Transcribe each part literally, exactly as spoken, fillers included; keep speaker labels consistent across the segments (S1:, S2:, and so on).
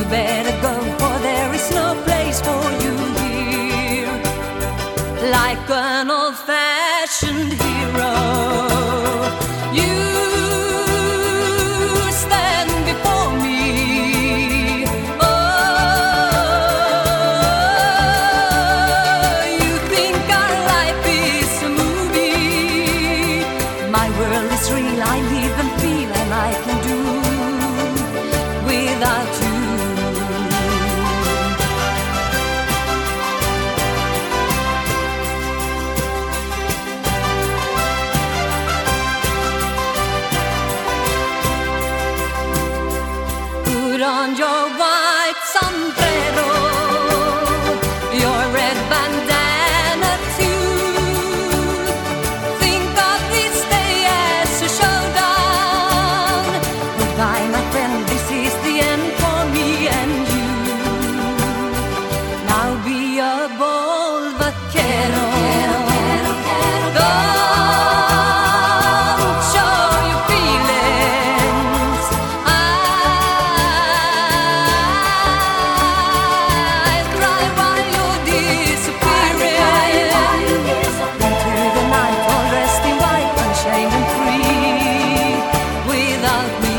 S1: better go, for there is no place for you here. Like an old-fashioned hero, you stand before me. Oh, you think our life is a movie. My world is real, I live and feel, and I can do without you. Put on your white sombrero, your red bandana too. Think of this day as a showdown. Goodbye, my friend, this is the end for me and you. Now be a bold vaquero. Don't show your feelings. I'll cry while you're disappearing into the night, all dressed in white, unchained and free without me.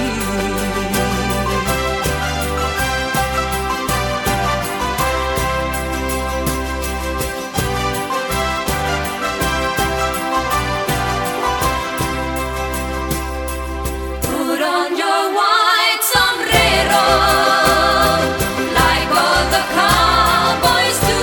S1: Put on your white sombrero, like all the cowboys do.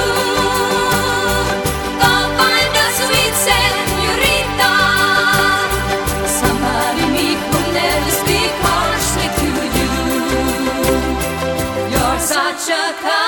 S1: Go find a sweet señorita, somebody meek who never speak harshly to you. You're such a